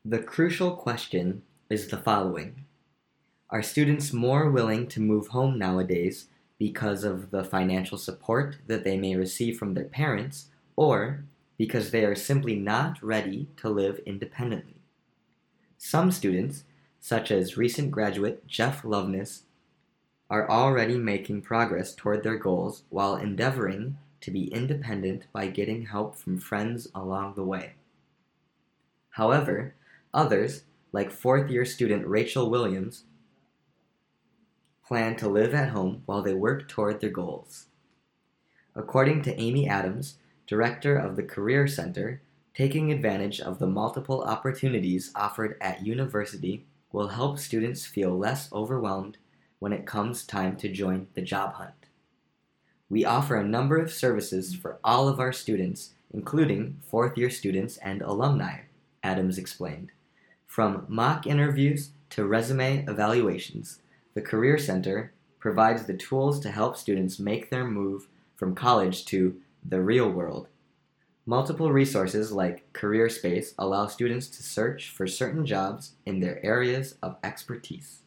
The crucial question is the following: are students more willing to move home nowadays because of the financial support that they may receive from their parents, or because they are simply not ready to live independently? Some students, such as recent graduate Jeff Loveness, are already making progress toward their goals while endeavoring to be independent by getting help from friends along the way. However, others, like fourth-year student Rachel Williams, plan to live at home while they work toward their goals. According to Amy Adams, director of the Career Center, taking advantage of the multiple opportunities offered at university will help students feel less overwhelmed when it comes time to join the job hunt. We offer a number of services for all of our students, including fourth-year students and alumni, Adams explained. From mock interviews to resume evaluations, the Career Center provides the tools to help students make their move from college to the real world. Multiple resources like CareerSpace allow students to search for certain jobs in their areas of expertise.